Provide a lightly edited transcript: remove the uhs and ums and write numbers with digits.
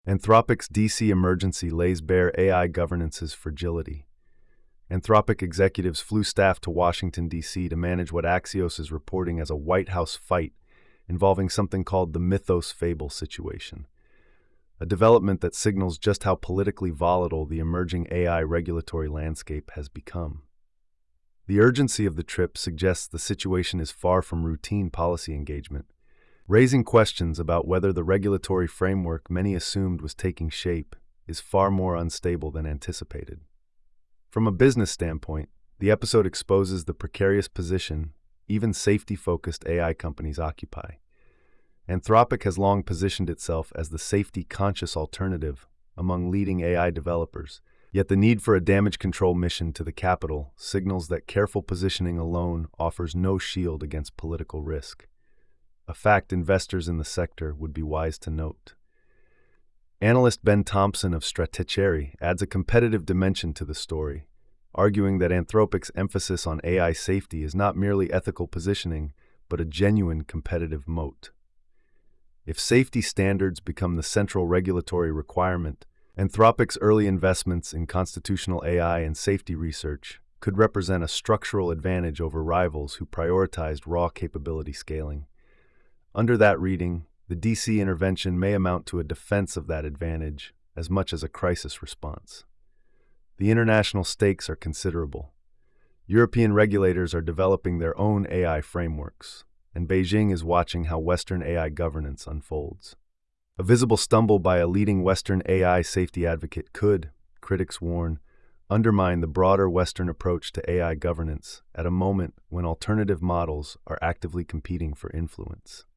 Anthropic's DC emergency lays bare AI governance's fragility. Anthropic executives flew staff to Washington, D.C. to manage what Axios is reporting as a White House fight involving something called the Mythos Fable situation, a development that signals just how politically volatile the emerging AI regulatory landscape has become. The urgency of the trip suggests the situation is far from routine policy engagement, raising questions about whether the regulatory framework many assumed was taking shape is far more unstable than anticipated. From a business standpoint, the episode exposes the precarious position even safety-focused AI companies occupy. Anthropic has long positioned itself as the safety-conscious alternative among leading AI developers, yet the need for a damage control mission to the Capitol signals that careful positioning alone offers no shield against political risk, a fact investors in the sector would be wise to note. Analyst Ben Thompson of Stratechery adds a competitive dimension to the story, arguing that Anthropic's emphasis on AI safety is not merely ethical positioning, but a genuine competitive moat. If safety standards become the central regulatory requirement, Anthropic's early investments in constitutional AI and safety research could represent a structural advantage over rivals who prioritized raw capability scaling. Under that reading, the DC intervention may amount to a defense of that advantage as much as a crisis response. The international stakes are considerable. European regulators are developing their own AI frameworks, and Beijing is watching how Western AI governance unfolds. A visible stumble by a leading Western AI safety advocate could, critics warn, undermine the broader Western approach to AI governance at a moment when alternative models are actively competing for influence.